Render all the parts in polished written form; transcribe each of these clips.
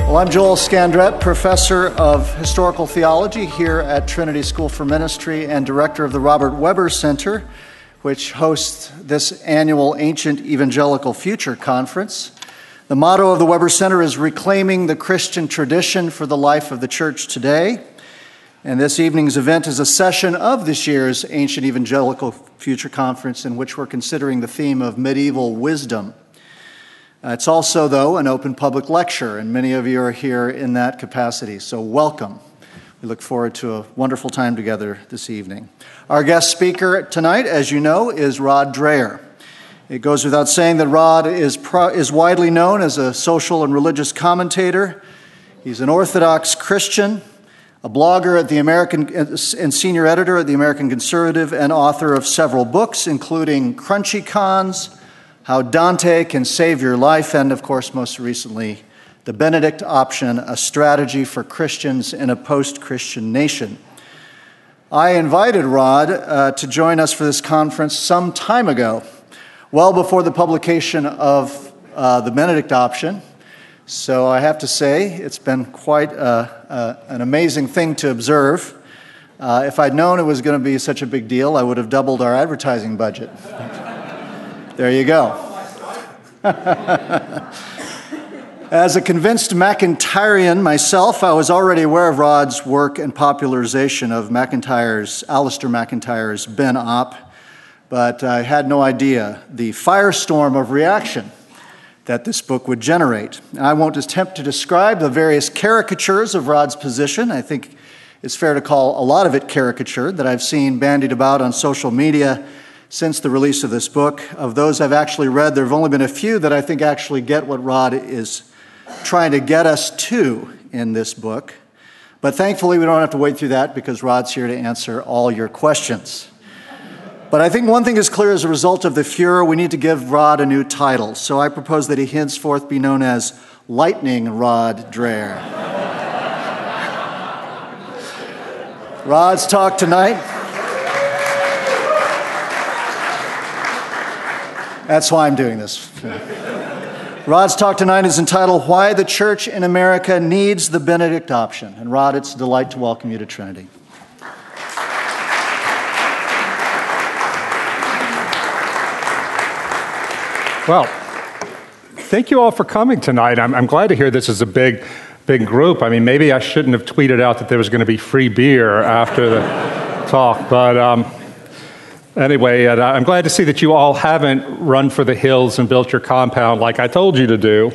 Well, I'm Joel Scandrette, professor of historical theology here at Trinity School for Ministry and director of the Robert Webber Center, which hosts this annual Ancient Evangelical Future Conference. The motto of the Webber Center is Reclaiming the Christian Tradition for the Life of the Church Today. And this evening's event is a session of this year's Ancient Evangelical Future Conference in which we're considering the theme of medieval wisdom. It's also, though, an open public lecture, and many of you are here in that capacity, so welcome. We look forward to a wonderful time together this evening. Our guest speaker tonight, as you know, is Rod Dreher. It goes without saying that Rod is widely known as a social and religious commentator. He's an Orthodox Christian, a blogger at the American and senior editor at the American Conservative, and author of several books, including Crunchy Cons, How Dante Can Save Your Life, and, of course, most recently, The Benedict Option, a Strategy for Christians in a Post-Christian Nation. I invited Rod to join us for this conference some time ago, well before the publication of The Benedict Option. So I have to say, it's been quite an amazing thing to observe. If I'd known it was going to be such a big deal, I would have doubled our advertising budget. There you go. As a convinced McIntyrean myself, I was already aware of Rod's work and popularization of Alistair McIntyre's Ben Op, but I had no idea the firestorm of reaction that this book would generate. I won't attempt to describe the various caricatures of Rod's position. I think it's fair to call a lot of it caricatured that I've seen bandied about on social media since the release of this book. Of those I've actually read, there have only been a few that I think actually get what Rod is trying to get us to in this book. But thankfully, we don't have to wait through that because Rod's here to answer all your questions. But I think one thing is clear: as a result of the furor, we need to give Rod a new title. So I propose that he henceforth be known as Lightning Rod Dreher. Rod's talk tonight. That's why I'm doing this. Rod's talk tonight is entitled Why the Church in America Needs the Benedict Option. And Rod, it's a delight to welcome you to Trinity. Well, thank you all for coming tonight. I'm glad to hear this is a big group. I mean, maybe I shouldn't have tweeted out that there was going to be free beer after the talk, but anyway, I'm glad to see that you all haven't run for the hills and built your compound like I told you to do.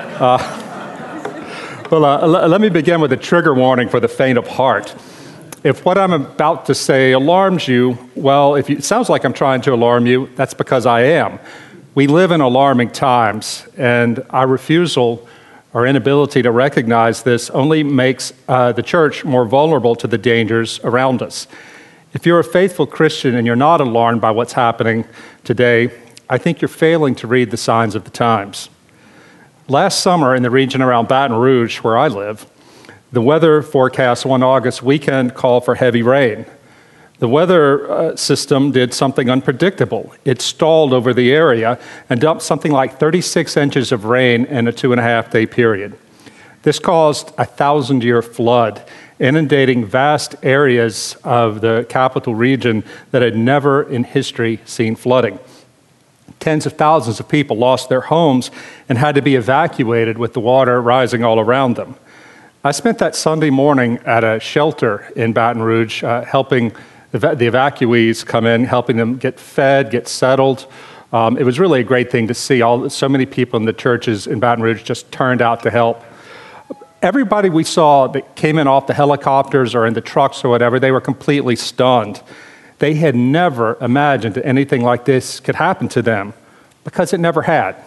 Let me begin with a trigger warning for the faint of heart. If what I'm about to say alarms you, well, it sounds like I'm trying to alarm you, that's because I am. We live in alarming times, and our refusal or inability to recognize this only makes the church more vulnerable to the dangers around us. If you're a faithful Christian and you're not alarmed by what's happening today, I think you're failing to read the signs of the times. Last summer in the region around Baton Rouge, where I live, the weather forecast one August weekend called for heavy rain. The weather system did something unpredictable. It stalled over the area and dumped something like 36 inches of rain in a 2.5-day period. This caused a 1,000-year flood, inundating vast areas of the capital region that had never in history seen flooding. Tens of thousands of people lost their homes and had to be evacuated with the water rising all around them. I spent that Sunday morning at a shelter in Baton Rouge, helping the evacuees come in, helping them get fed, get settled. It was really a great thing to see. So many people in the churches in Baton Rouge just turned out to help. Everybody we saw that came in off the helicopters or in the trucks or whatever, they were completely stunned. They had never imagined that anything like this could happen to them because it never had.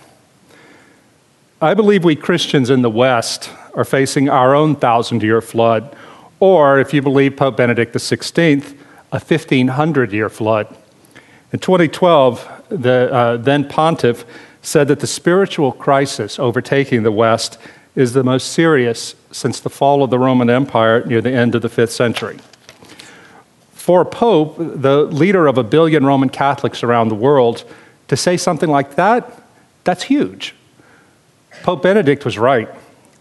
I believe we Christians in the West are facing our own 1,000-year flood, or if you believe Pope Benedict XVI, a 1,500-year flood. In 2012, the then pontiff said that the spiritual crisis overtaking the West is the most serious since the fall of the Roman Empire near the end of the 5th century. For a pope, the leader of 1 billion Roman Catholics around the world, to say something like that, that's huge. Pope Benedict was right.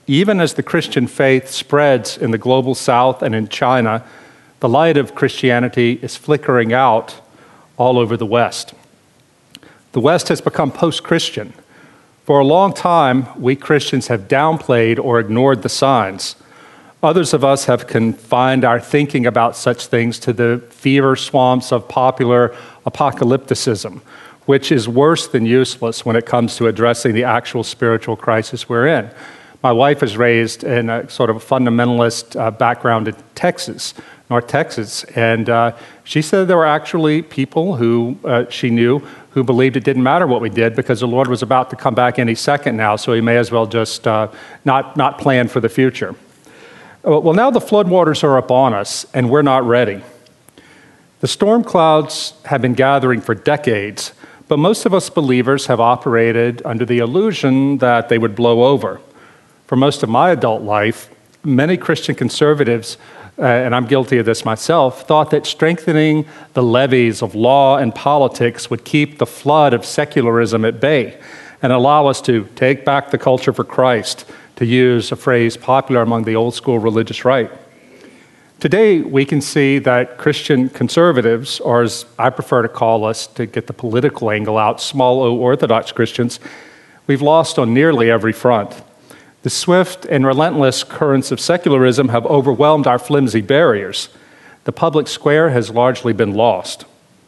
even as the Christian faith spreads in the global south and in China, the light of Christianity is flickering out all over the West. The West has become post-Christian. For a long time, we Christians have downplayed or ignored the signs. Others of us have confined our thinking about such things to the fever swamps of popular apocalypticism, which is worse than useless when it comes to addressing the actual spiritual crisis we're in. My wife is raised in a sort of a fundamentalist background in Texas, North Texas, and she said there were actually people who she knew who believed it didn't matter what we did because the Lord was about to come back any second now, so he may as well just not plan for the future. Well, now the floodwaters are upon us, and we're not ready. The storm clouds have been gathering for decades, but most of us believers have operated under the illusion that they would blow over. For most of my adult life, many Christian conservatives, and I'm guilty of this myself, thought that strengthening the levees of law and politics would keep the flood of secularism at bay and allow us to take back the culture for Christ, to use a phrase popular among the old school religious right. Today, we can see that Christian conservatives, or as I prefer to call us to get the political angle out, small o Orthodox Christians, we've lost on nearly every front. The swift and relentless currents of secularism have overwhelmed our flimsy barriers. The public square has largely been lost.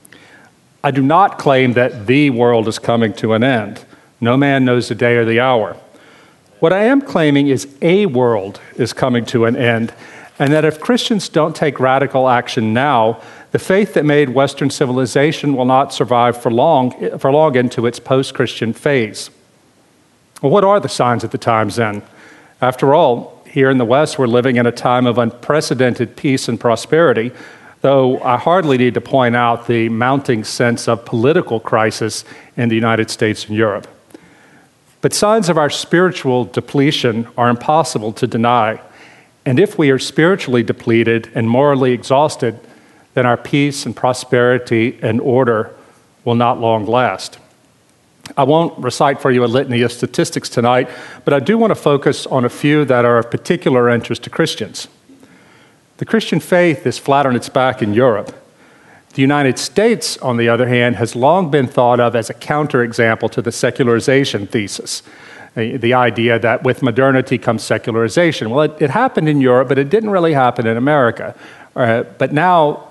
I do not claim that the world is coming to an end. No man knows the day or the hour. What I am claiming is a world is coming to an end, and that if Christians don't take radical action now, the faith that made Western civilization will not survive for long into its post-Christian phase. Well, what are the signs of the times then? After all, here in the West, we're living in a time of unprecedented peace and prosperity, though I hardly need to point out the mounting sense of political crisis in the United States and Europe. But signs of our spiritual depletion are impossible to deny. And if we are spiritually depleted and morally exhausted, then our peace and prosperity and order will not long last. I won't recite for you a litany of statistics tonight, but I do want to focus on a few that are of particular interest to Christians. The Christian faith is flat on its back in Europe. The United States, on the other hand, has long been thought of as a counterexample to the secularization thesis, the idea that with modernity comes secularization. Well, it happened in Europe, but it didn't really happen in America. But now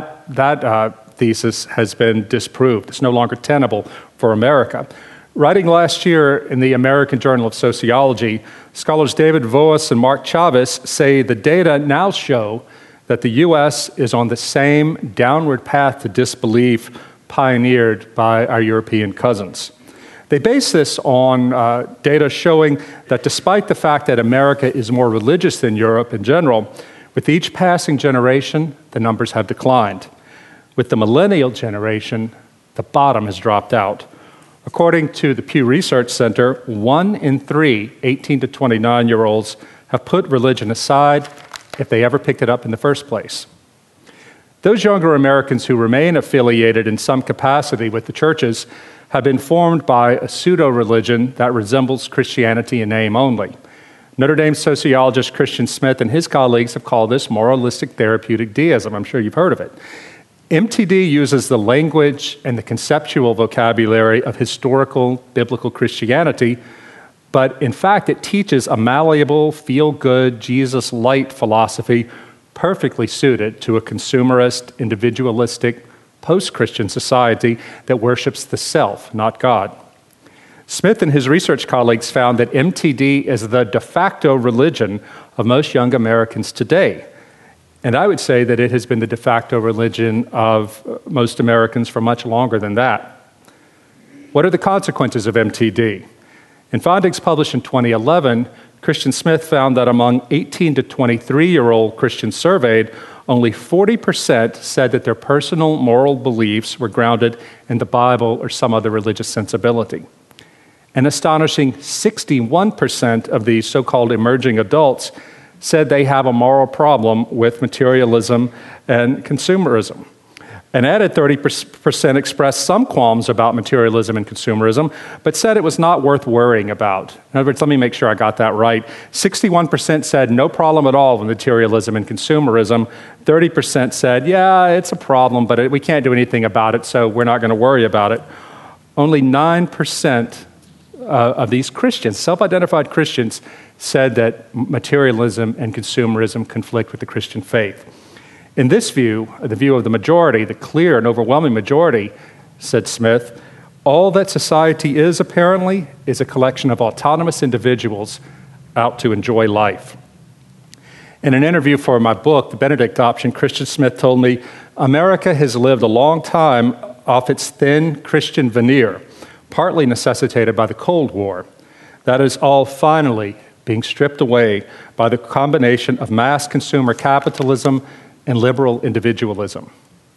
that thesis has been disproved. It's no longer tenable for America. Writing last year in the American Journal of Sociology, scholars David Voas and Mark Chavez say the data now show that the U.S. is on the same downward path to disbelief pioneered by our European cousins. They base this on data showing that despite the fact that America is more religious than Europe in general, with each passing generation, the numbers have declined. With the millennial generation, the bottom has dropped out. According to the Pew Research Center, 1 in 3 18 to 29-year-olds have put religion aside if they ever picked it up in the first place. Those younger Americans who remain affiliated in some capacity with the churches have been formed by a pseudo-religion that resembles Christianity in name only. Notre Dame sociologist Christian Smith and his colleagues have called this moralistic therapeutic deism. I'm sure you've heard of it. MTD uses the language and the conceptual vocabulary of historical biblical Christianity, but in fact it teaches a malleable, feel-good, Jesus-light philosophy perfectly suited to a consumerist, individualistic, post-Christian society that worships the self, not God. Smith and his research colleagues found that MTD is the de facto religion of most young Americans today. And I would say that it has been the de facto religion of most Americans for much longer than that. What are the consequences of MTD? In findings published in 2011, Christian Smith found that among 18 to 23-year-old Christians surveyed, only 40% said that their personal moral beliefs were grounded in the Bible or some other religious sensibility. An astonishing 61% of these so-called emerging adults said they have a moral problem with materialism and consumerism. An added 30% expressed some qualms about materialism and consumerism, but said it was not worth worrying about. In other words, let me make sure I got that right. 61% said no problem at all with materialism and consumerism. 30% said, yeah, it's a problem, but we can't do anything about it, so we're not going to worry about it. Only 9% of these Christians, self-identified Christians, said that materialism and consumerism conflict with the Christian faith. In this view, the view of the majority, the clear and overwhelming majority, said Smith, all that society is apparently is a collection of autonomous individuals out to enjoy life. In an interview for my book, The Benedict Option, Christian Smith told me, America has lived a long time off its thin Christian veneer, partly necessitated by the Cold War. That is all finally being stripped away by the combination of mass consumer capitalism and liberal individualism.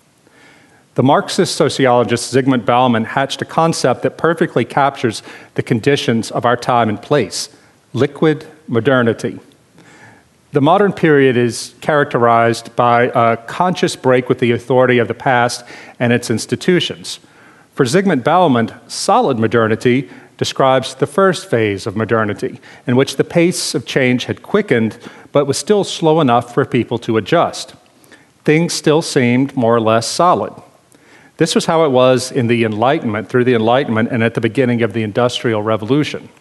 The Marxist sociologist Zygmunt Bauman hatched a concept that perfectly captures the conditions of our time and place: liquid modernity. The modern period is characterized by a conscious break with the authority of the past and its institutions. For Zygmunt Bauman, solid modernity describes the first phase of modernity, in which the pace of change had quickened, but was still slow enough for people to adjust. Things still seemed more or less solid. This was how it was in the Enlightenment, through the Enlightenment, and at the beginning of the Industrial Revolution.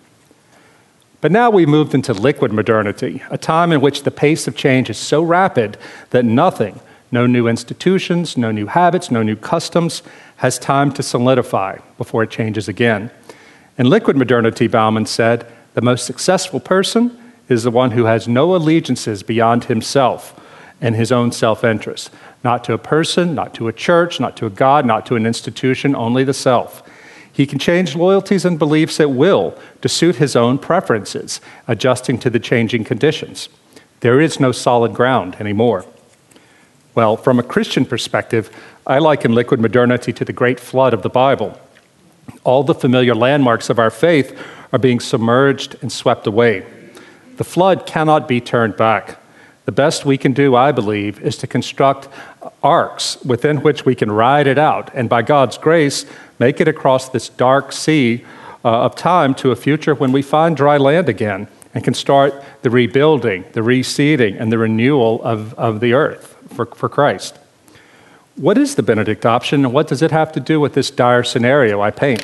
But now we've moved into liquid modernity, a time in which the pace of change is so rapid that nothing, no new institutions, no new habits, no new customs, has time to solidify before it changes again. In liquid modernity, Bauman said, the most successful person is the one who has no allegiances beyond himself and his own self-interest. Not to a person, not to a church, not to a God, not to an institution, only the self. He can change loyalties and beliefs at will to suit his own preferences, adjusting to the changing conditions. There is no solid ground anymore. Well, from a Christian perspective, I liken liquid modernity to the great flood of the Bible. All the familiar landmarks of our faith are being submerged and swept away. The flood cannot be turned back. The best we can do, I believe, is to construct arcs within which we can ride it out, and by God's grace, make it across this dark sea of time to a future when we find dry land again and can start the rebuilding, the reseeding, and the renewal of the earth for Christ. What is the Benedict Option, and what does it have to do with this dire scenario I paint?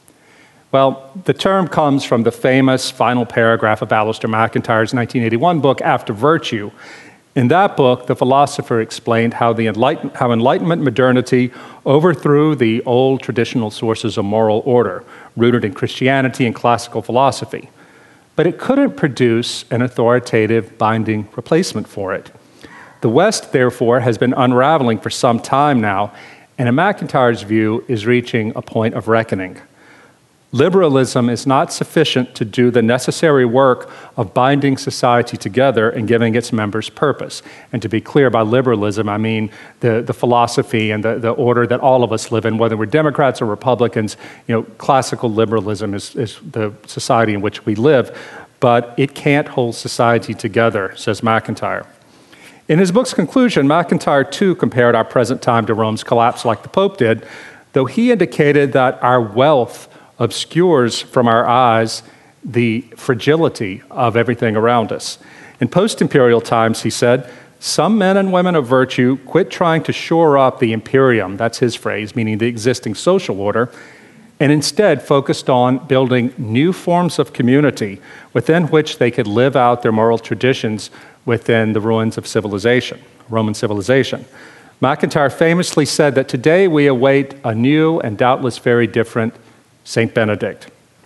Well, the term comes from the famous final paragraph of Alistair McIntyre's 1981 book, After Virtue. In that book, the philosopher explained how Enlightenment modernity overthrew the old traditional sources of moral order, rooted in Christianity and classical philosophy. But it couldn't produce an authoritative, binding replacement for it. The West, therefore, has been unraveling for some time now, and in McIntyre's view, is reaching a point of reckoning. Liberalism is not sufficient to do the necessary work of binding society together and giving its members purpose. And to be clear, by liberalism, I mean the philosophy and the order that all of us live in, whether we're Democrats or Republicans. Classical liberalism is the society in which we live, but it can't hold society together, says McIntyre. In his book's conclusion, McIntyre too compared our present time to Rome's collapse like the Pope did, though he indicated that our wealth obscures from our eyes the fragility of everything around us. In post-imperial times, he said, some men and women of virtue quit trying to shore up the imperium, that's his phrase, meaning the existing social order, and instead focused on building new forms of community within which they could live out their moral traditions within the ruins of civilization, Roman civilization. McIntyre famously said that today we await a new and doubtless very different Saint Benedict.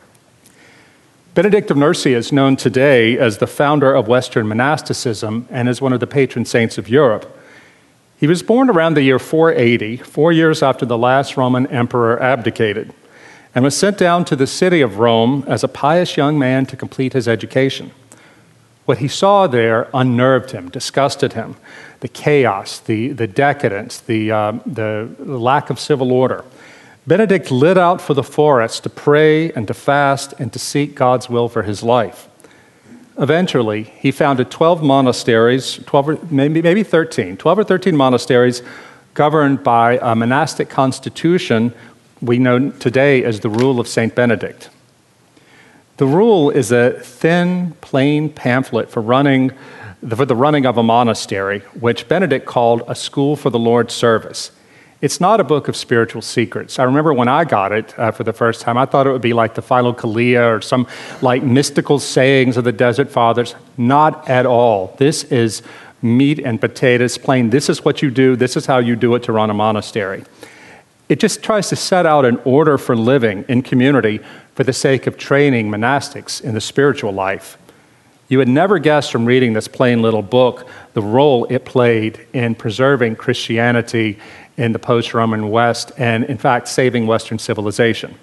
Benedict of Nursia is known today as the founder of Western monasticism and as one of the patron saints of Europe. He was born around the year 480, 4 years after the last Roman emperor abdicated, and was sent down to the city of Rome as a pious young man to complete his education. What he saw there unnerved him, disgusted him. The chaos, the decadence, the lack of civil order. Benedict lit out for the forest to pray and to fast and to seek God's will for his life. Eventually, he founded 12 monasteries, 12 or 13 monasteries, governed by a monastic constitution we know today as the Rule of St. Benedict. The Rule is a thin, plain pamphlet for the running of a monastery, which Benedict called a school for the Lord's service. It's not a book of spiritual secrets. I remember when I got it for the first time, I thought it would be like the Philokalia or some like mystical sayings of the Desert Fathers. Not at all. This is meat and potatoes, plain. This is what you do. This is how you do it to run a monastery. It just tries to set out an order for living in community for the sake of training monastics in the spiritual life. You would never guess from reading this plain little book the role it played in preserving Christianity in the post-Roman West and, in fact, saving Western civilization.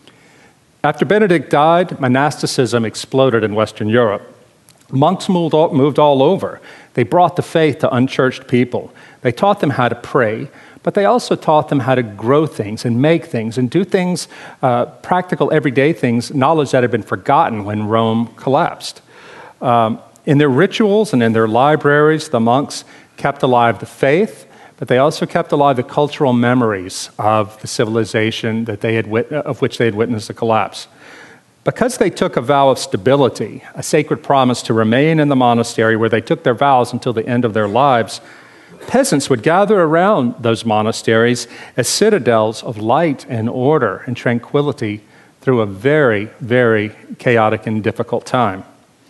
After Benedict died, monasticism exploded in Western Europe. Monks moved all over. They brought the faith to unchurched people. They taught them how to pray, but they also taught them how to grow things and make things and do things, practical everyday things, knowledge that had been forgotten when Rome collapsed. In their rituals and in their libraries, the monks kept alive the faith, but they also kept alive the cultural memories of the civilization that of which they had witnessed the collapse. Because they took a vow of stability, a sacred promise to remain in the monastery where they took their vows until the end of their lives, peasants would gather around those monasteries as citadels of light and order and tranquility through a very, very chaotic and difficult time.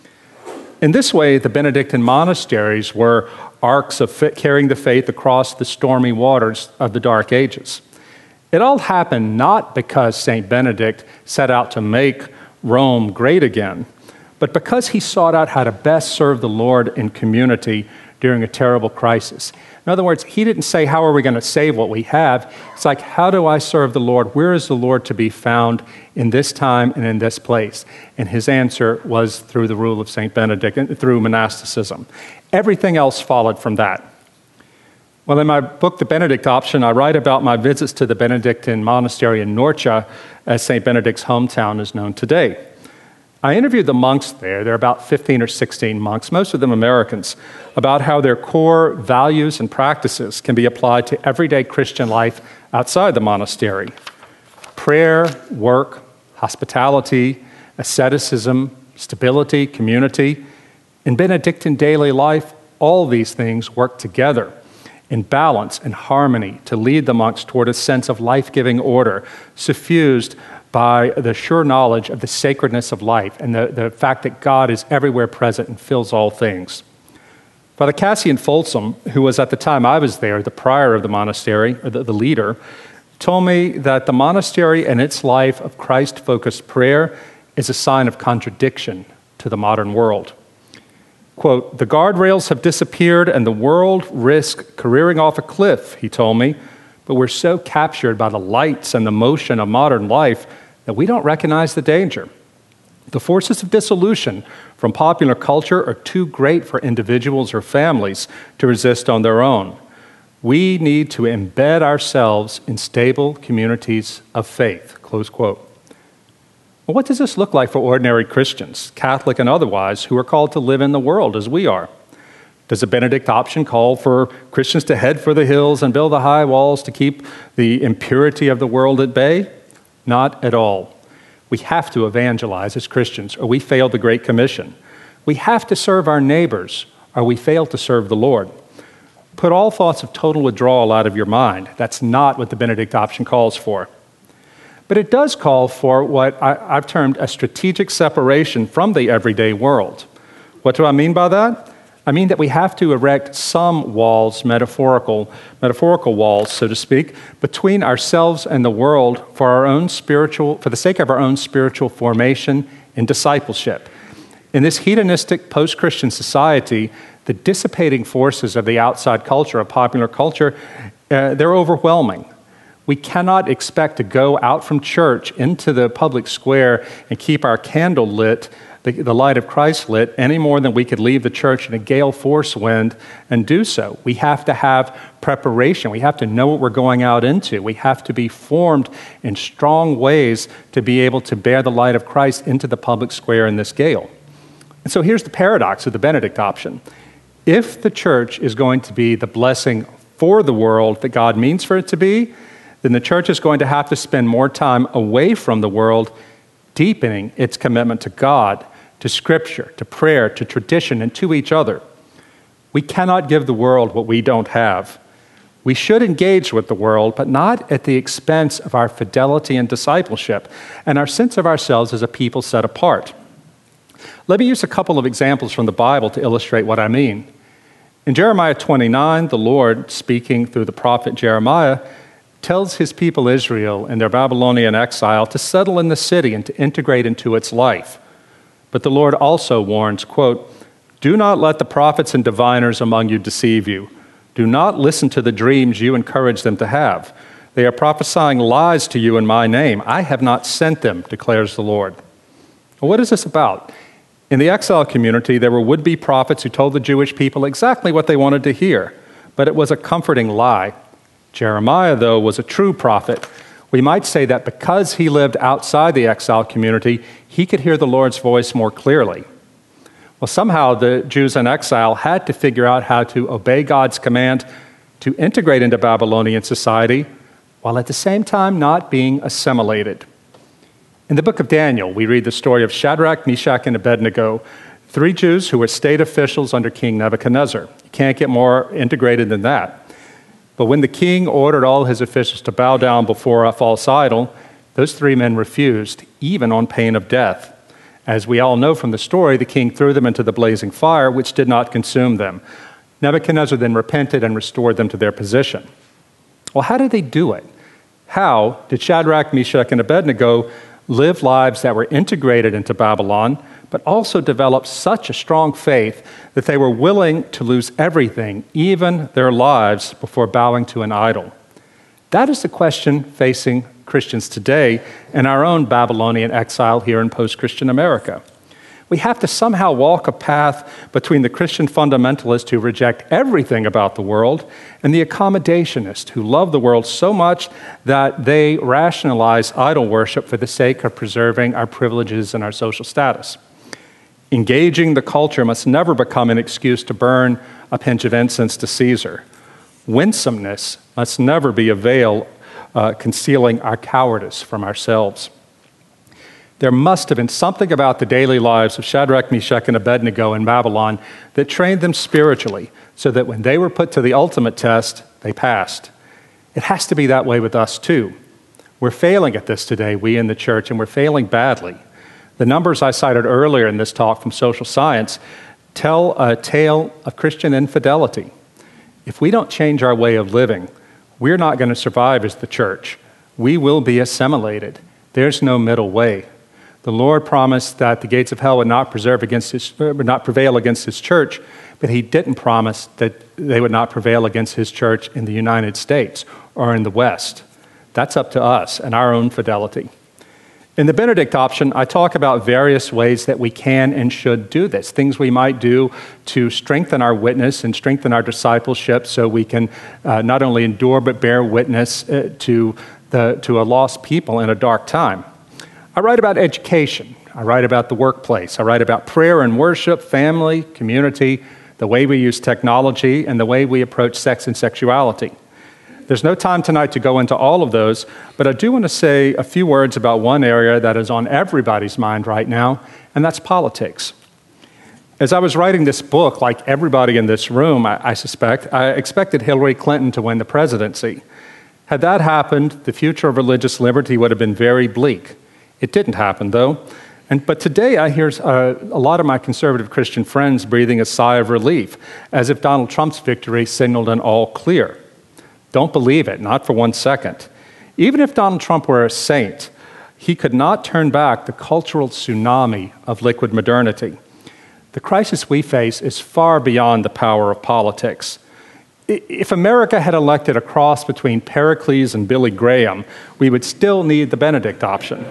In this way, the Benedictine monasteries were arcs of carrying the faith across the stormy waters of the Dark Ages. It all happened not because St. Benedict set out to make Rome great again, but because he sought out how to best serve the Lord in community during a terrible crisis. In other words, he didn't say, how are we going to save what we have? It's like, how do I serve the Lord? Where is the Lord to be found in this time and in this place? And his answer was through the Rule of St. Benedict and through monasticism. Everything else followed from that. Well, in my book, The Benedict Option, I write about my visits to the Benedictine monastery in Norcia, as St. Benedict's hometown is known today. I interviewed the monks there. There are about 15 or 16 monks, most of them Americans, about how their core values and practices can be applied to everyday Christian life outside the monastery. Prayer, work, hospitality, asceticism, stability, community. In Benedictine daily life, all these things work together in balance and harmony to lead the monks toward a sense of life-giving order, suffused by the sure knowledge of the sacredness of life and the fact that God is everywhere present and fills all things. Father Cassian Folsom, who was at the time I was there, the prior of the monastery, or the leader, told me that the monastery and its life of Christ-focused prayer is a sign of contradiction to the modern world. Quote, "The guardrails have disappeared and the world risks careering off a cliff," he told me, "but we're so captured by the lights and the motion of modern life that we don't recognize the danger. The forces of dissolution from popular culture are too great for individuals or families to resist on their own. We need to embed ourselves in stable communities of faith," close quote. Well, what does this look like for ordinary Christians, Catholic and otherwise, who are called to live in the world as we are? Does the Benedict option call for Christians to head for the hills and build the high walls to keep the impurity of the world at bay? Not at all. We have to evangelize as Christians, or we fail the Great Commission. We have to serve our neighbors, or we fail to serve the Lord. Put all thoughts of total withdrawal out of your mind. That's not what the Benedict option calls for. But it does call for what I've termed a strategic separation from the everyday world. What do I mean by that? I mean that we have to erect some walls, metaphorical walls, so to speak, between ourselves and the world for the sake of our own spiritual formation and discipleship. In this hedonistic post-Christian society, the dissipating forces of the outside culture, of popular culture, they're overwhelming. We cannot expect to go out from church into the public square and keep our candle lit, the light of Christ lit, any more than we could leave the church in a gale force wind and do so. We have to have preparation. We have to know what we're going out into. We have to be formed in strong ways to be able to bear the light of Christ into the public square in this gale. And so here's the paradox of the Benedict option. If the church is going to be the blessing for the world that God means for it to be, then the church is going to have to spend more time away from the world, deepening its commitment to God, to Scripture, to prayer, to tradition, and to each other. We cannot give the world what we don't have. We should engage with the world, but not at the expense of our fidelity and discipleship and our sense of ourselves as a people set apart. Let me use a couple of examples from the Bible to illustrate what I mean. In Jeremiah 29, the Lord, speaking through the prophet Jeremiah, tells his people Israel in their Babylonian exile to settle in the city and to integrate into its life. But the Lord also warns, quote, "Do not let the prophets and diviners among you deceive you. Do not listen to the dreams you encourage them to have. They are prophesying lies to you in my name. I have not sent them, declares the Lord." Well, what is this about? In the exile community, there were would-be prophets who told the Jewish people exactly what they wanted to hear, but it was a comforting lie. Jeremiah, though, was a true prophet. We might say that because he lived outside the exile community, he could hear the Lord's voice more clearly. Well, somehow the Jews in exile had to figure out how to obey God's command to integrate into Babylonian society while at the same time not being assimilated. In the book of Daniel, we read the story of Shadrach, Meshach, and Abednego, 3 Jews who were state officials under King Nebuchadnezzar. You can't get more integrated than that. But when the king ordered all his officials to bow down before a false idol, those 3 men refused, even on pain of death. As we all know from the story, the king threw them into the blazing fire, which did not consume them. Nebuchadnezzar then repented and restored them to their position. Well, how did they do it? How did Shadrach, Meshach, and Abednego live lives that were integrated into Babylon, but also develop such a strong faith that they were willing to lose everything, even their lives, before bowing to an idol? That is the question facing Christians today in our own Babylonian exile here in post-Christian America. We have to somehow walk a path between the Christian fundamentalist who reject everything about the world and the accommodationist who love the world so much that they rationalize idol worship for the sake of preserving our privileges and our social status. Engaging the culture must never become an excuse to burn a pinch of incense to Caesar. Winsomeness must never be a veil concealing our cowardice from ourselves. There must have been something about the daily lives of Shadrach, Meshach, and Abednego in Babylon that trained them spiritually so that when they were put to the ultimate test, they passed. It has to be that way with us too. We're failing at this today, we in the church, and we're failing badly. The numbers I cited earlier in this talk from social science tell a tale of Christian infidelity. If we don't change our way of living, we're not going to survive as the church. We will be assimilated. There's no middle way. The Lord promised that the gates of hell would not prevail against his church, but he didn't promise that they would not prevail against his church in the United States or in the West. That's up to us and our own fidelity. In the Benedict option, I talk about various ways that we can and should do this, things we might do to strengthen our witness and strengthen our discipleship so we can not only endure but bear witness to a lost people in a dark time. I write about education. I write about the workplace. I write about prayer and worship, family, community, the way we use technology, and the way we approach sex and sexuality. There's no time tonight to go into all of those, but I do want to say a few words about one area that is on everybody's mind right now, and that's politics. As I was writing this book, like everybody in this room, I suspect, I expected Hillary Clinton to win the presidency. Had that happened, the future of religious liberty would have been very bleak. It didn't happen, though. But today I hear a lot of my conservative Christian friends breathing a sigh of relief, as if Donald Trump's victory signaled an all clear. Don't believe it, not for 1 second. Even if Donald Trump were a saint, he could not turn back the cultural tsunami of liquid modernity. The crisis we face is far beyond the power of politics. If America had elected a cross between Pericles and Billy Graham, we would still need the Benedict option.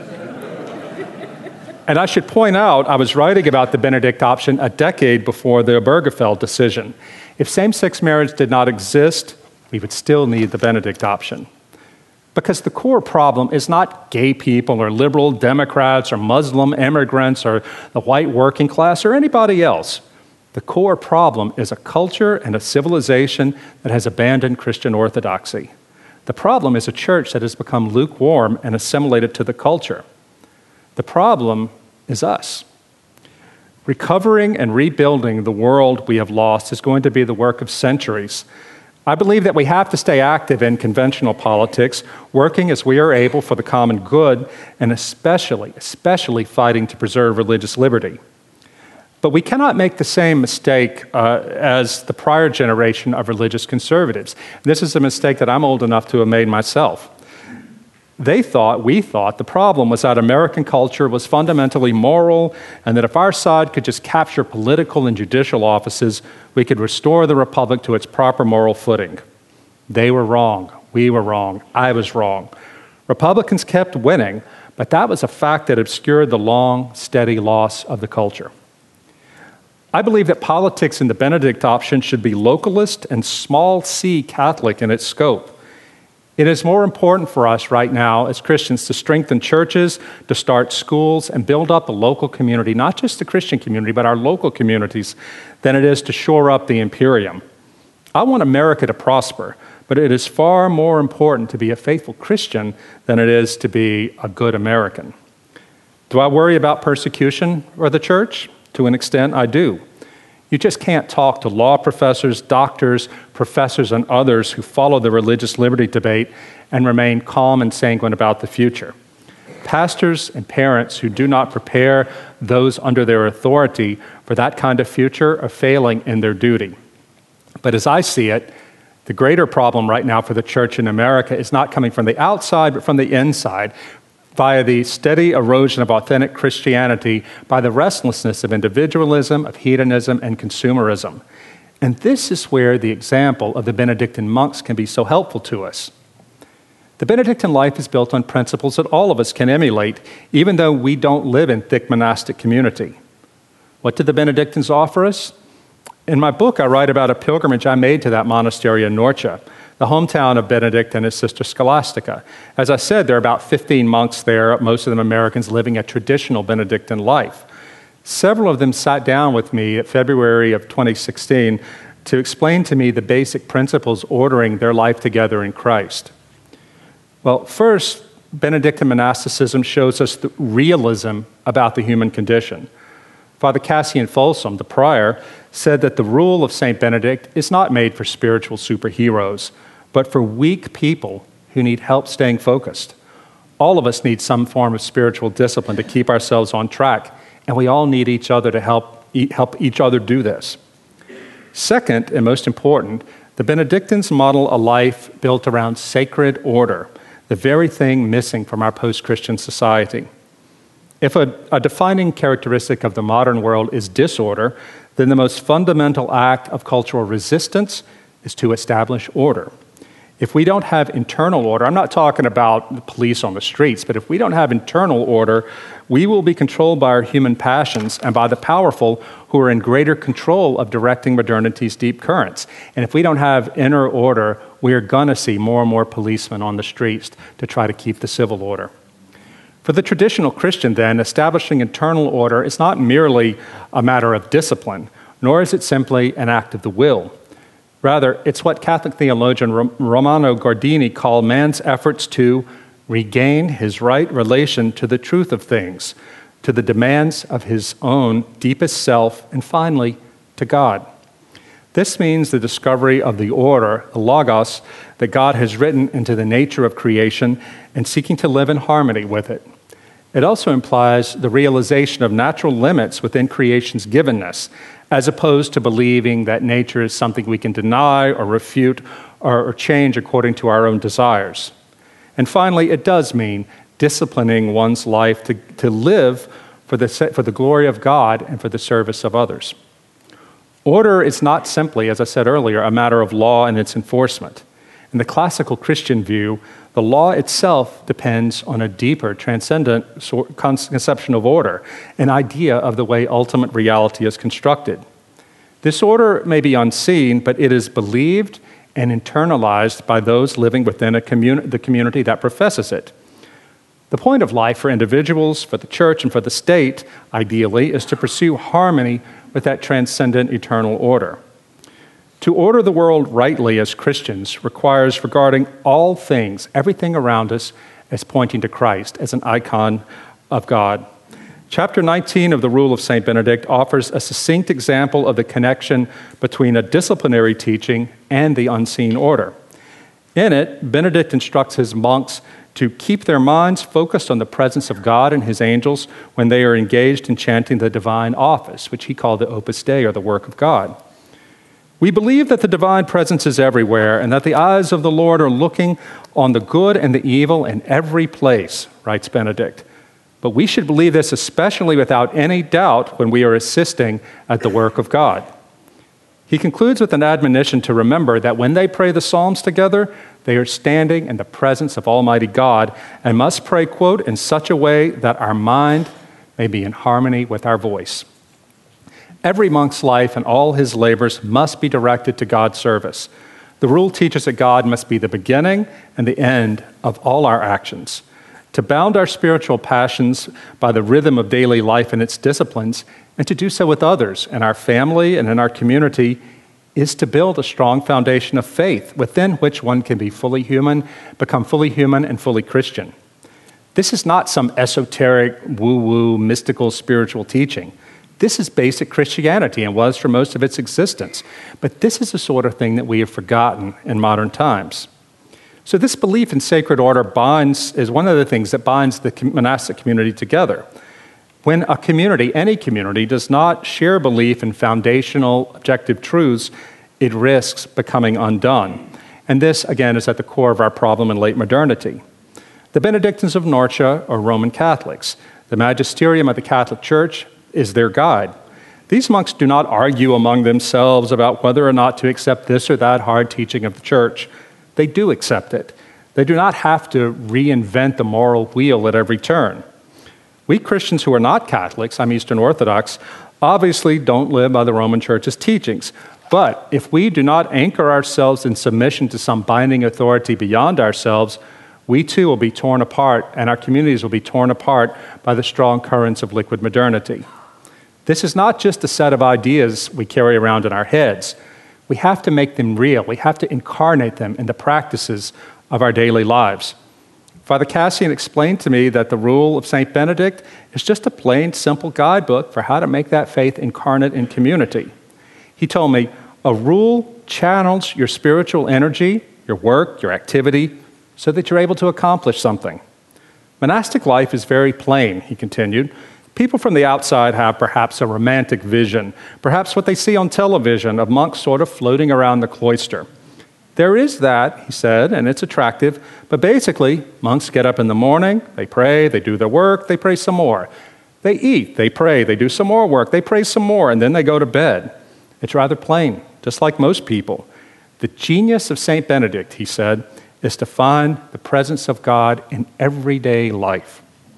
And I should point out, I was writing about the Benedict option a decade before the Obergefell decision. If same-sex marriage did not exist, we would still need the Benedict option. Because the core problem is not gay people or liberal Democrats or Muslim immigrants or the white working class or anybody else. The core problem is a culture and a civilization that has abandoned Christian orthodoxy. The problem is a church that has become lukewarm and assimilated to the culture. The problem is us. Recovering and rebuilding the world we have lost is going to be the work of centuries. I believe that we have to stay active in conventional politics, working as we are able for the common good, and especially fighting to preserve religious liberty. But we cannot make the same mistake as the prior generation of religious conservatives. This is a mistake that I'm old enough to have made myself. We thought, the problem was that American culture was fundamentally moral, and that if our side could just capture political and judicial offices, we could restore the republic to its proper moral footing. They were wrong. We were wrong. I was wrong. Republicans kept winning, but that was a fact that obscured the long, steady loss of the culture. I believe that politics in the Benedict option should be localist and small c Catholic in its scope. It is more important for us right now as Christians to strengthen churches, to start schools, and build up the local community, not just the Christian community, but our local communities, than it is to shore up the imperium. I want America to prosper, but it is far more important to be a faithful Christian than it is to be a good American. Do I worry about persecution for the church? To an extent, I do. You just can't talk to law professors, doctors, professors, and others who follow the religious liberty debate and remain calm and sanguine about the future. Pastors and parents who do not prepare those under their authority for that kind of future are failing in their duty. But as I see it, the greater problem right now for the church in America is not coming from the outside, but from the inside, via the steady erosion of authentic Christianity, by the restlessness of individualism, of hedonism, and consumerism. And this is where the example of the Benedictine monks can be so helpful to us. The Benedictine life is built on principles that all of us can emulate, even though we don't live in thick monastic community. What did the Benedictines offer us? In my book, I write about a pilgrimage I made to that monastery in Norcia, the hometown of Benedict and his sister Scholastica. As I said, there are about 15 monks there, most of them Americans, living a traditional Benedictine life. Several of them sat down with me in February of 2016 to explain to me the basic principles ordering their life together in Christ. Well, first, Benedictine monasticism shows us the realism about the human condition. Father Cassian Folsom, the prior, said that the rule of St. Benedict is not made for spiritual superheroes, but for weak people who need help staying focused. All of us need some form of spiritual discipline to keep ourselves on track, and we all need each other to help each other do this. Second, and most important, the Benedictines model a life built around sacred order, the very thing missing from our post-Christian society. If a defining characteristic of the modern world is disorder, then the most fundamental act of cultural resistance is to establish order. If we don't have internal order, I'm not talking about the police on the streets, but if we don't have internal order, we will be controlled by our human passions and by the powerful who are in greater control of directing modernity's deep currents. And if we don't have inner order, we are going to see more and more policemen on the streets to try to keep the civil order. For the traditional Christian, then, establishing internal order is not merely a matter of discipline, nor is it simply an act of the will. Rather, it's what Catholic theologian Romano Guardini called man's efforts to regain his right relation to the truth of things, to the demands of his own deepest self, and finally, to God. This means the discovery of the order, the logos, that God has written into the nature of creation and seeking to live in harmony with it. It also implies the realization of natural limits within creation's givenness, as opposed to believing that nature is something we can deny or refute or change according to our own desires. And finally, it does mean disciplining one's life to live for the glory of God and for the service of others. Order is not simply, as I said earlier, a matter of law and its enforcement. In the classical Christian view, the law itself depends on a deeper, transcendent conception of order, an idea of the way ultimate reality is constructed. This order may be unseen, but it is believed and internalized by those living within the community that professes it. The point of life for individuals, for the church, and for the state, ideally, is to pursue harmony with that transcendent eternal order. To order the world rightly as Christians requires regarding all things, everything around us, as pointing to Christ, as an icon of God. Chapter 19 of the Rule of St. Benedict offers a succinct example of the connection between a disciplinary teaching and the unseen order. In it, Benedict instructs his monks to keep their minds focused on the presence of God and his angels when they are engaged in chanting the divine office, which he called the Opus Dei, or the work of God. We believe that the divine presence is everywhere and that the eyes of the Lord are looking on the good and the evil in every place, writes Benedict. But we should believe this especially without any doubt when we are assisting at the work of God. He concludes with an admonition to remember that when they pray the Psalms together, they are standing in the presence of Almighty God and must pray, quote, in such a way that our mind may be in harmony with our voice. Every monk's life and all his labors must be directed to God's service. The rule teaches that God must be the beginning and the end of all our actions. To bound our spiritual passions by the rhythm of daily life and its disciplines, and to do so with others in our family and in our community, is to build a strong foundation of faith within which one can be fully human, become fully human and fully Christian. This is not some esoteric, woo-woo, mystical spiritual teaching. This is basic Christianity and was for most of its existence. But this is the sort of thing that we have forgotten in modern times. So this belief in sacred order is one of the things that binds the monastic community together. When a community, any community, does not share belief in foundational objective truths, it risks becoming undone. And this, again, is at the core of our problem in late modernity. The Benedictines of Norcia are Roman Catholics. The magisterium of the Catholic Church is their guide. These monks do not argue among themselves about whether or not to accept this or that hard teaching of the Church. They do accept it. They do not have to reinvent the moral wheel at every turn. We Christians who are not Catholics, I'm Eastern Orthodox, obviously don't live by the Roman Church's teachings. But if we do not anchor ourselves in submission to some binding authority beyond ourselves, we too will be torn apart, and our communities will be torn apart by the strong currents of liquid modernity. This is not just a set of ideas we carry around in our heads. We have to make them real. We have to incarnate them in the practices of our daily lives. Father Cassian explained to me that the Rule of St. Benedict is just a plain, simple guidebook for how to make that faith incarnate in community. He told me, a rule channels your spiritual energy, your work, your activity, so that you're able to accomplish something. Monastic life is very plain, he continued. People from the outside have perhaps a romantic vision, perhaps what they see on television of monks sort of floating around the cloister. There is that, he said, and it's attractive, but basically, monks get up in the morning, they pray, they do their work, they pray some more. They eat, they pray, they do some more work, they pray some more, and then they go to bed. It's rather plain, just like most people. The genius of St. Benedict, he said, is to find the presence of God in everyday life.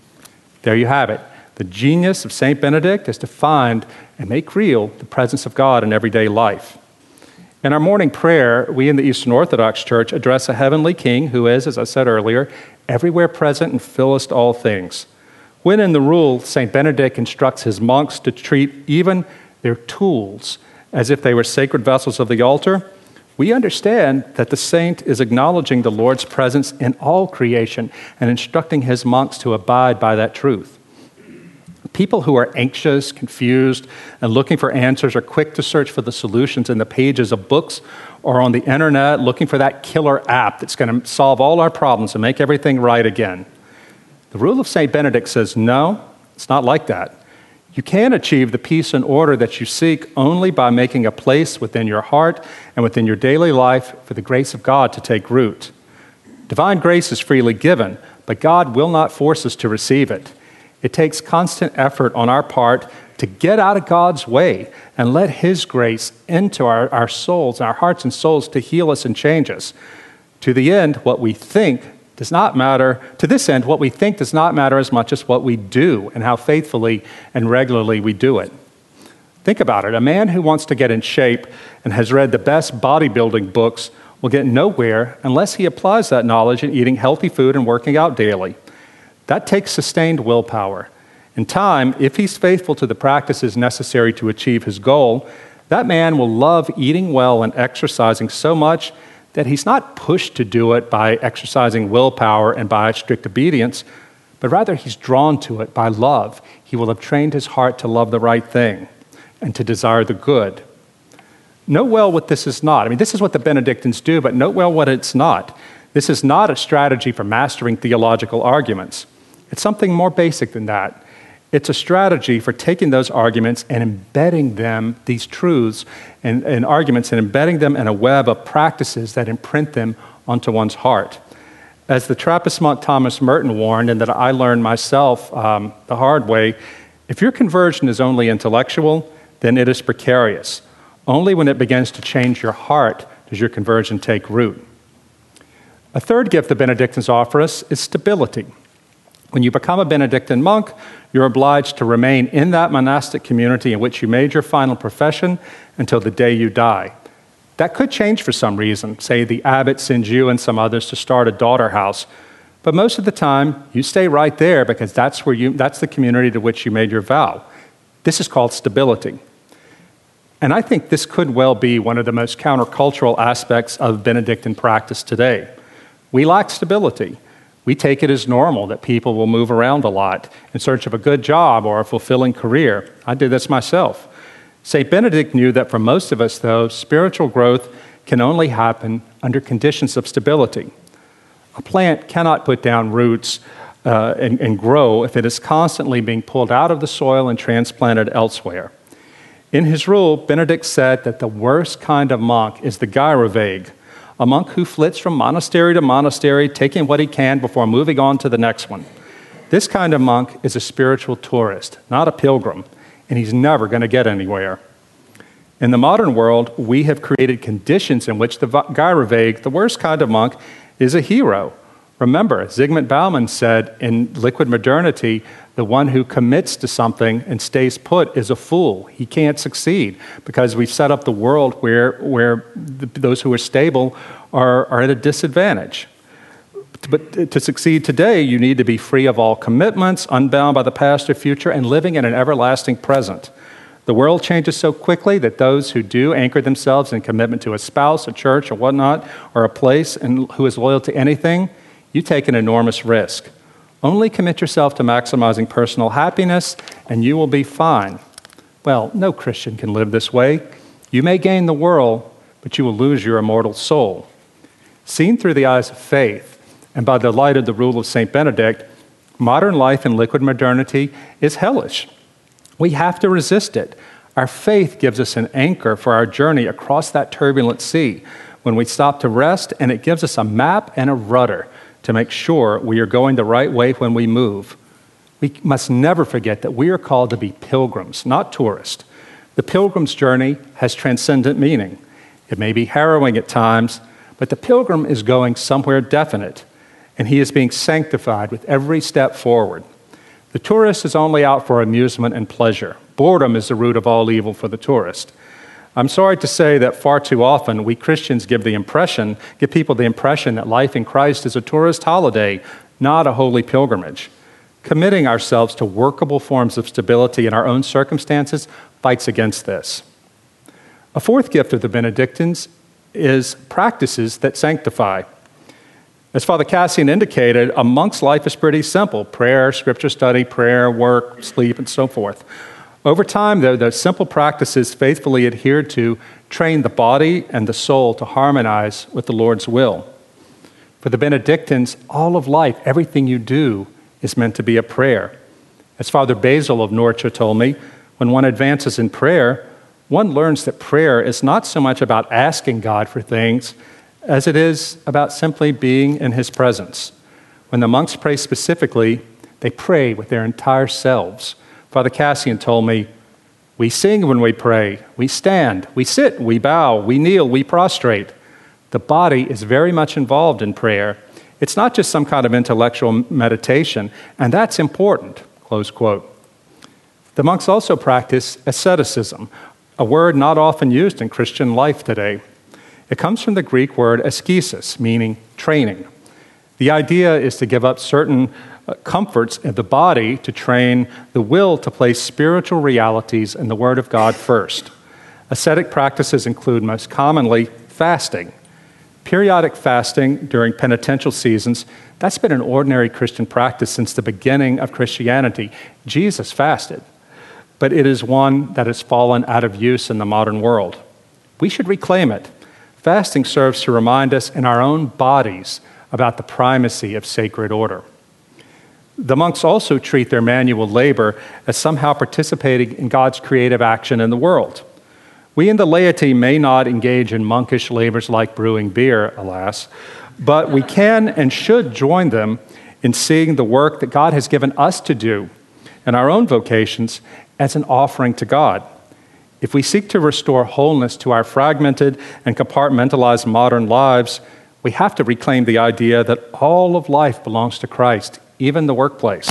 There you have it. The genius of St. Benedict is to find and make real the presence of God in everyday life. In our morning prayer, we in the Eastern Orthodox Church address a heavenly King who is, as I said earlier, everywhere present and fillest all things. When in the Rule, St. Benedict instructs his monks to treat even their tools as if they were sacred vessels of the altar, we understand that the saint is acknowledging the Lord's presence in all creation and instructing his monks to abide by that truth. People who are anxious, confused, and looking for answers are quick to search for the solutions in the pages of books or on the internet, looking for that killer app that's going to solve all our problems and make everything right again. The Rule of St. Benedict says, no, it's not like that. You can achieve the peace and order that you seek only by making a place within your heart and within your daily life for the grace of God to take root. Divine grace is freely given, but God will not force us to receive it. It takes constant effort on our part to get out of God's way and let His grace into our souls, our hearts and souls, to heal us and change us. To the end, what we think does not matter. To this end, what we think does not matter as much as what we do and how faithfully and regularly we do it. Think about it. A man who wants to get in shape and has read the best bodybuilding books will get nowhere unless he applies that knowledge in eating healthy food and working out daily. That takes sustained willpower. In time, if he's faithful to the practices necessary to achieve his goal, that man will love eating well and exercising so much that he's not pushed to do it by exercising willpower and by strict obedience, but rather he's drawn to it by love. He will have trained his heart to love the right thing and to desire the good. Note well what this is not. I mean, this is what the Benedictines do, but note well what it's not. This is not a strategy for mastering theological arguments. It's something more basic than that. It's a strategy for taking those arguments and embedding them, these truths and arguments, and embedding them in a web of practices that imprint them onto one's heart. As the Trappist monk Thomas Merton warned, and that I learned myself the hard way, if your conversion is only intellectual, then it is precarious. Only when it begins to change your heart does your conversion take root. A third gift the Benedictines offer us is stability. When you become a Benedictine monk, you're obliged to remain in that monastic community in which you made your final profession until the day you die. That could change for some reason. Say the abbot sends you and some others to start a daughter house. But most of the time, you stay right there because that's the community to which you made your vow. This is called stability. And I think this could well be one of the most countercultural aspects of Benedictine practice today. We lack stability. We take it as normal that people will move around a lot in search of a good job or a fulfilling career. I did this myself. St. Benedict knew that for most of us, though, spiritual growth can only happen under conditions of stability. A plant cannot put down roots and grow if it is constantly being pulled out of the soil and transplanted elsewhere. In his rule, Benedict said that the worst kind of monk is the gyrovague, a monk who flits from monastery to monastery, taking what he can before moving on to the next one. This kind of monk is a spiritual tourist, not a pilgrim, and he's never going to get anywhere. In the modern world, we have created conditions in which the gyrovague, the worst kind of monk, is a hero. Remember, Zygmunt Bauman said in Liquid Modernity, the one who commits to something and stays put is a fool. He can't succeed because we've set up the world where those who are stable are at a disadvantage. But to succeed today, you need to be free of all commitments, unbound by the past or future, and living in an everlasting present. The world changes so quickly that those who do anchor themselves in commitment to a spouse, a church, or whatnot, or a place, and who is loyal to anything, you take an enormous risk. Only commit yourself to maximizing personal happiness, and you will be fine. Well, no Christian can live this way. You may gain the world, but you will lose your immortal soul. Seen through the eyes of faith, and by the light of the rule of St. Benedict, modern life in liquid modernity is hellish. We have to resist it. Our faith gives us an anchor for our journey across that turbulent sea when we stop to rest, and it gives us a map and a rudder to make sure we are going the right way when we move. We must never forget that we are called to be pilgrims, not tourists. The pilgrim's journey has transcendent meaning. It may be harrowing at times, but the pilgrim is going somewhere definite, and he is being sanctified with every step forward. The tourist is only out for amusement and pleasure. Boredom is the root of all evil for the tourist. I'm sorry to say that far too often we Christians give people the impression that life in Christ is a tourist holiday, not a holy pilgrimage. Committing ourselves to workable forms of stability in our own circumstances fights against this. A fourth gift of the Benedictines is practices that sanctify. As Father Cassian indicated, a monk's life is pretty simple: prayer, scripture study, prayer, work, sleep, and so forth. Over time, though, those simple practices faithfully adhered to train the body and the soul to harmonize with the Lord's will. For the Benedictines, all of life, everything you do, is meant to be a prayer. As Father Basil of Norcia told me, when one advances in prayer, one learns that prayer is not so much about asking God for things as it is about simply being in his presence. When the monks pray specifically, they pray with their entire selves. Father Cassian told me, we sing when we pray, we stand, we sit, we bow, we kneel, we prostrate. The body is very much involved in prayer. It's not just some kind of intellectual meditation, and that's important, close quote. The monks also practice asceticism, a word not often used in Christian life today. It comes from the Greek word askesis, meaning training. The idea is to give up certain comforts in the body to train the will to place spiritual realities and the Word of God first. Ascetic practices include most commonly fasting. Periodic fasting during penitential seasons, that's been an ordinary Christian practice since the beginning of Christianity. Jesus fasted, but it is one that has fallen out of use in the modern world. We should reclaim it. Fasting serves to remind us in our own bodies about the primacy of sacred order. The monks also treat their manual labor as somehow participating in God's creative action in the world. We in the laity may not engage in monkish labors like brewing beer, alas, but we can and should join them in seeing the work that God has given us to do in our own vocations as an offering to God. If we seek to restore wholeness to our fragmented and compartmentalized modern lives, we have to reclaim the idea that all of life belongs to Christ, even the workplace.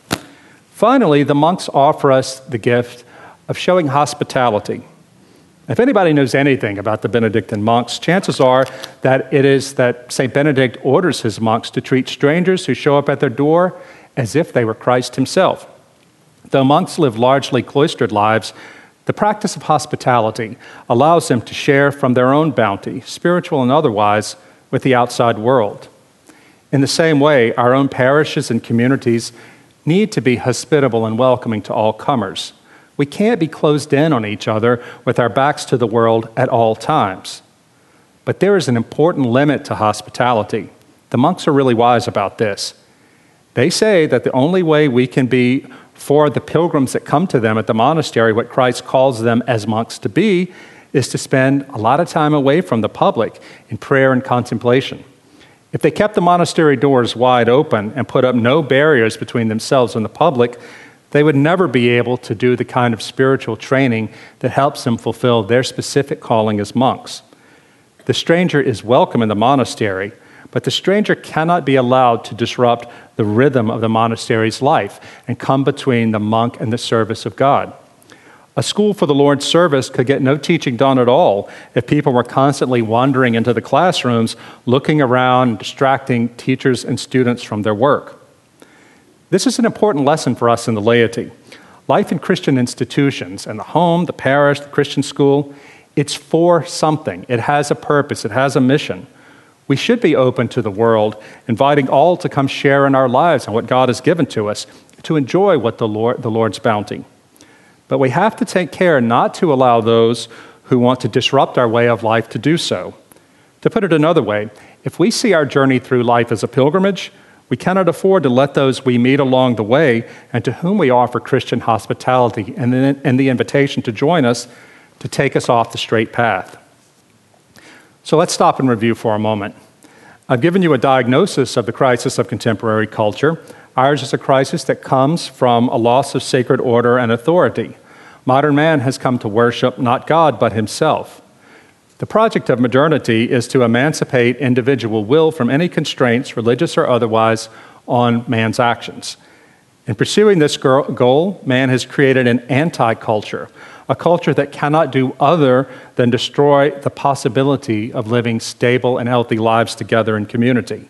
Finally, the monks offer us the gift of showing hospitality. If anybody knows anything about the Benedictine monks, chances are that it is that St. Benedict orders his monks to treat strangers who show up at their door as if they were Christ himself. Though monks live largely cloistered lives, the practice of hospitality allows them to share from their own bounty, spiritual and otherwise, with the outside world. In the same way, our own parishes and communities need to be hospitable and welcoming to all comers. We can't be closed in on each other with our backs to the world at all times. But there is an important limit to hospitality. The monks are really wise about this. They say that the only way we can be for the pilgrims that come to them at the monastery what Christ calls them as monks to be is to spend a lot of time away from the public in prayer and contemplation. If they kept the monastery doors wide open and put up no barriers between themselves and the public, they would never be able to do the kind of spiritual training that helps them fulfill their specific calling as monks. The stranger is welcome in the monastery, but the stranger cannot be allowed to disrupt the rhythm of the monastery's life and come between the monk and the service of God. A school for the Lord's service could get no teaching done at all if people were constantly wandering into the classrooms, looking around, distracting teachers and students from their work. This is an important lesson for us in the laity. Life in Christian institutions, and the home, the parish, the Christian school, it's for something. It has a purpose. It has a mission. We should be open to the world, inviting all to come share in our lives and what God has given to us, to enjoy what the Lord's bounty. But we have to take care not to allow those who want to disrupt our way of life to do so. To put it another way, if we see our journey through life as a pilgrimage, we cannot afford to let those we meet along the way and to whom we offer Christian hospitality and the invitation to join us to take us off the straight path. So let's stop and review for a moment. I've given you a diagnosis of the crisis of contemporary culture. Ours is a crisis that comes from a loss of sacred order and authority. Modern man has come to worship not God but himself. The project of modernity is to emancipate individual will from any constraints, religious or otherwise, on man's actions. In pursuing this goal, man has created an anti-culture, a culture that cannot do other than destroy the possibility of living stable and healthy lives together in community.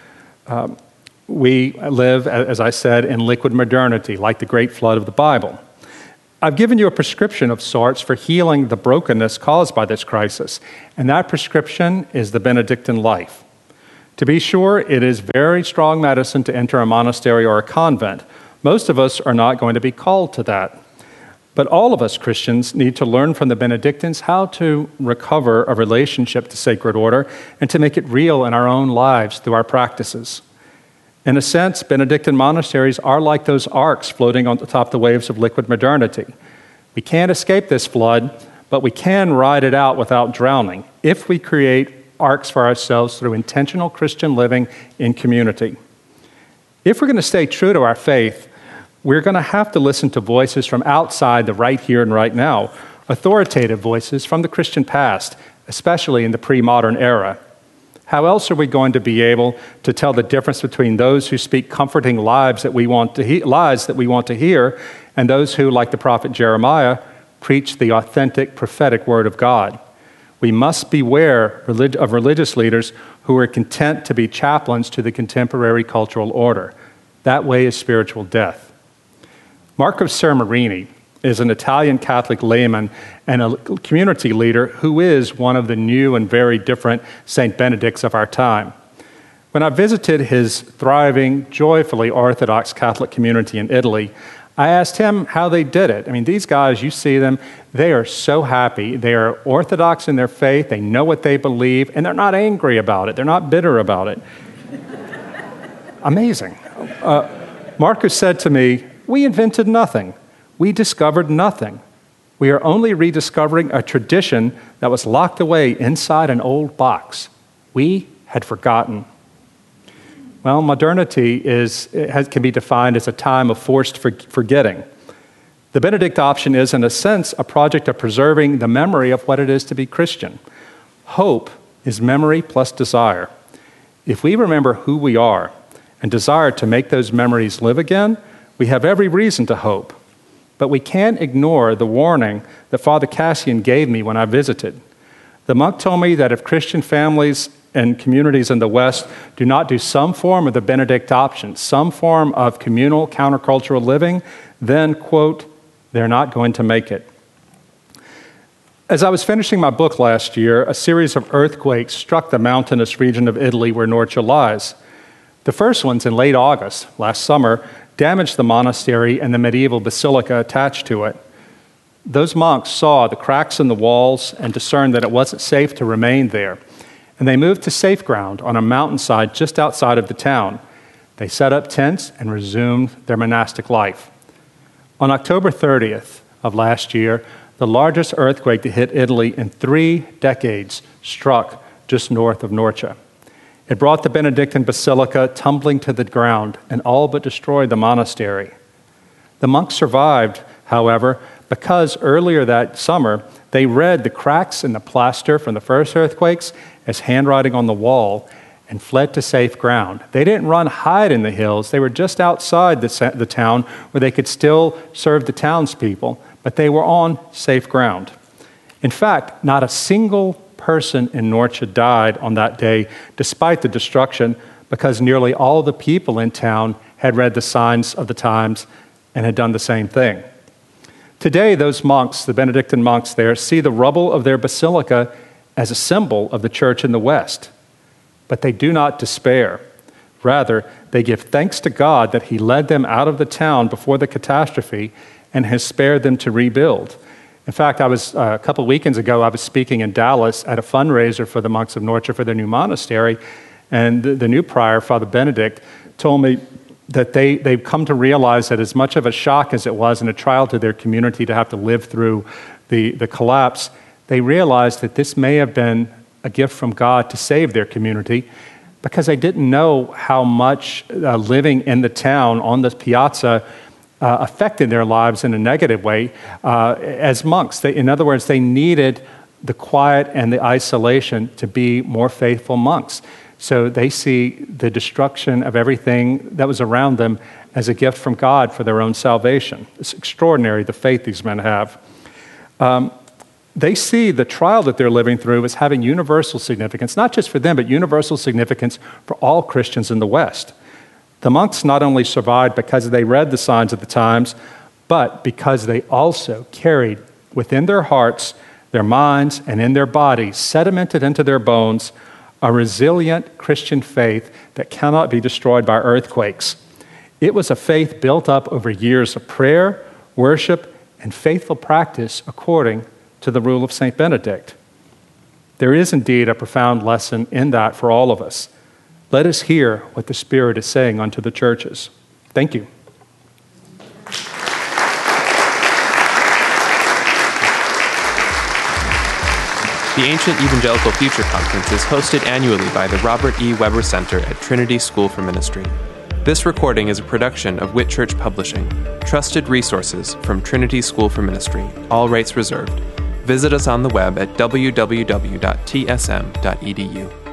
We live, as I said, in liquid modernity, like the great flood of the Bible. I've given you a prescription of sorts for healing the brokenness caused by this crisis, and that prescription is the Benedictine life. To be sure, it is very strong medicine to enter a monastery or a convent. Most of us are not going to be called to that. But all of us Christians need to learn from the Benedictines how to recover a relationship to sacred order and to make it real in our own lives through our practices. In a sense, Benedictine monasteries are like those arks floating on the top of the waves of liquid modernity. We can't escape this flood, but we can ride it out without drowning if we create arks for ourselves through intentional Christian living in community. If we're going to stay true to our faith, we're going to have to listen to voices from outside the right here and right now, authoritative voices from the Christian past, especially in the pre-modern era. How else are we going to be able to tell the difference between those who speak comforting lies that we want to hear and those who, like the prophet Jeremiah, preach the authentic prophetic word of God? We must beware of religious leaders who are content to be chaplains to the contemporary cultural order. That way is spiritual death. Marco Sermarini is an Italian Catholic layman and a community leader who is one of the new and very different St. Benedicts of our time. When I visited his thriving, joyfully Orthodox Catholic community in Italy, I asked him how they did it. I mean, these guys, you see them, they are so happy. They are Orthodox in their faith, they know what they believe, and they're not angry about it. They're not bitter about it. Amazing. Marcus said to me, "We invented nothing. We discovered nothing. We are only rediscovering a tradition that was locked away inside an old box. We had forgotten." Well, modernity can be defined as a time of forced forgetting. The Benedict option is, in a sense, a project of preserving the memory of what it is to be Christian. Hope is memory plus desire. If we remember who we are and desire to make those memories live again, we have every reason to hope. But we can't ignore the warning that Father Cassian gave me when I visited. The monk told me that if Christian families and communities in the West do not do some form of the Benedict option, some form of communal countercultural living, then, quote, they're not going to make it. As I was finishing my book last year, a series of earthquakes struck the mountainous region of Italy where Norcia lies. The first ones in late August, last summer, damaged the monastery and the medieval basilica attached to it. Those monks saw the cracks in the walls and discerned that it wasn't safe to remain there. And they moved to safe ground on a mountainside just outside of the town. They set up tents and resumed their monastic life. On October 30th of last year, the largest earthquake to hit Italy in 3 decades struck just north of Norcia. It brought the Benedictine basilica tumbling to the ground and all but destroyed the monastery. The monks survived, however, because earlier that summer, they read the cracks in the plaster from the first earthquakes as handwriting on the wall and fled to safe ground. They didn't hide in the hills. They were just outside the town where they could still serve the townspeople, but they were on safe ground. In fact, not a single person in Norcia died on that day, despite the destruction, because nearly all the people in town had read the signs of the times and had done the same thing. Today, those monks, the Benedictine monks there, see the rubble of their basilica as a symbol of the church in the West. But they do not despair. Rather, they give thanks to God that He led them out of the town before the catastrophe and has spared them to rebuild. In fact, a couple weekends ago, I was speaking in Dallas at a fundraiser for the monks of Norcia for their new monastery, and the new prior, Father Benedict, told me that they've come to realize that as much of a shock as it was and a trial to their community to have to live through the collapse, they realized that this may have been a gift from God to save their community because they didn't know how much living in the town on the piazza affected their lives in a negative way as monks. In other words, they needed the quiet and the isolation to be more faithful monks. So they see the destruction of everything that was around them as a gift from God for their own salvation. It's extraordinary, the faith these men have. They see the trial that they're living through as having universal significance, not just for them, but universal significance for all Christians in the West. The monks not only survived because they read the signs of the times, but because they also carried within their hearts, their minds, and in their bodies, sedimented into their bones, a resilient Christian faith that cannot be destroyed by earthquakes. It was a faith built up over years of prayer, worship, and faithful practice according to the rule of St. Benedict. There is indeed a profound lesson in that for all of us. Let us hear what the Spirit is saying unto the churches. Thank you. The Ancient Evangelical Future Conference is hosted annually by the Robert E. Weber Center at Trinity School for Ministry. This recording is a production of Whitchurch Publishing. Trusted resources from Trinity School for Ministry. All rights reserved. Visit us on the web at www.tsm.edu.